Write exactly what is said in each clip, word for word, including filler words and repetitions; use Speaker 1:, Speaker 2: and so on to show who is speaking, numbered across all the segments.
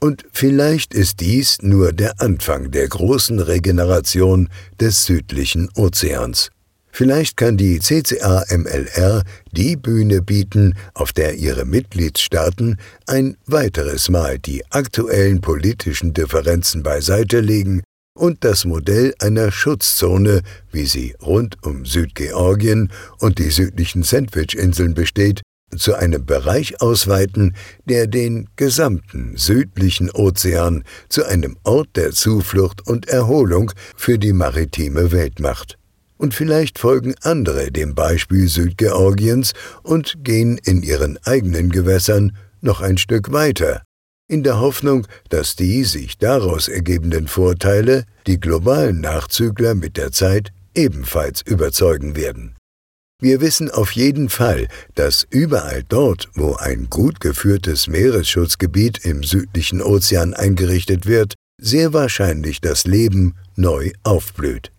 Speaker 1: Und vielleicht ist dies nur der Anfang der großen Regeneration des südlichen Ozeans. Vielleicht kann die C C A M L R die Bühne bieten, auf der ihre Mitgliedstaaten ein weiteres Mal die aktuellen politischen Differenzen beiseite legen und das Modell einer Schutzzone, wie sie rund um Südgeorgien und die südlichen Sandwich-Inseln besteht, zu einem Bereich ausweiten, der den gesamten südlichen Ozean zu einem Ort der Zuflucht und Erholung für die maritime Welt macht. Und vielleicht folgen andere dem Beispiel Südgeorgiens und gehen in ihren eigenen Gewässern noch ein Stück weiter, in der Hoffnung, dass die sich daraus ergebenden Vorteile die globalen Nachzügler mit der Zeit ebenfalls überzeugen werden. Wir wissen auf jeden Fall, dass überall dort, wo ein gut geführtes Meeresschutzgebiet im südlichen Ozean eingerichtet wird, sehr wahrscheinlich das Leben neu aufblüht.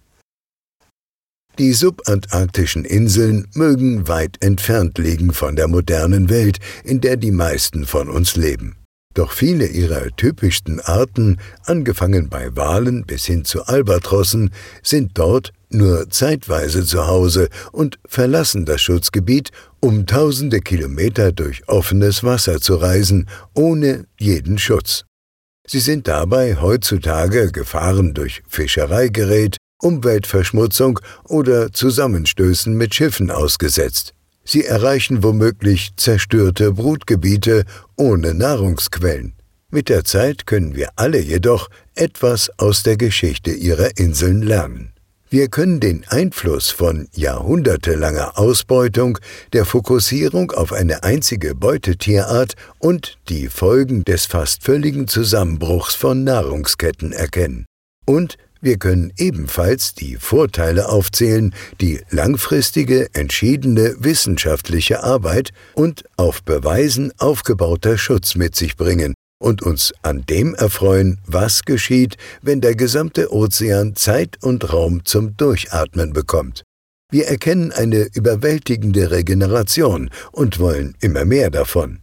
Speaker 1: Die subantarktischen Inseln mögen weit entfernt liegen von der modernen Welt, in der die meisten von uns leben. Doch viele ihrer typischsten Arten, angefangen bei Walen bis hin zu Albatrossen, sind dort nur zeitweise zu Hause und verlassen das Schutzgebiet, um tausende Kilometer durch offenes Wasser zu reisen, ohne jeden Schutz. Sie sind dabei heutzutage Gefahren durch Fischereigerät, Umweltverschmutzung oder Zusammenstößen mit Schiffen ausgesetzt. Sie erreichen womöglich zerstörte Brutgebiete ohne Nahrungsquellen. Mit der Zeit können wir alle jedoch etwas aus der Geschichte ihrer Inseln lernen. Wir können den Einfluss von jahrhundertelanger Ausbeutung, der Fokussierung auf eine einzige Beutetierart und die Folgen des fast völligen Zusammenbruchs von Nahrungsketten erkennen. Und wir können ebenfalls die Vorteile aufzählen, die langfristige, entschiedene wissenschaftliche Arbeit und auf Beweisen aufgebauter Schutz mit sich bringen und uns an dem erfreuen, was geschieht, wenn der gesamte Ozean Zeit und Raum zum Durchatmen bekommt. Wir erkennen eine überwältigende Regeneration und wollen immer mehr davon.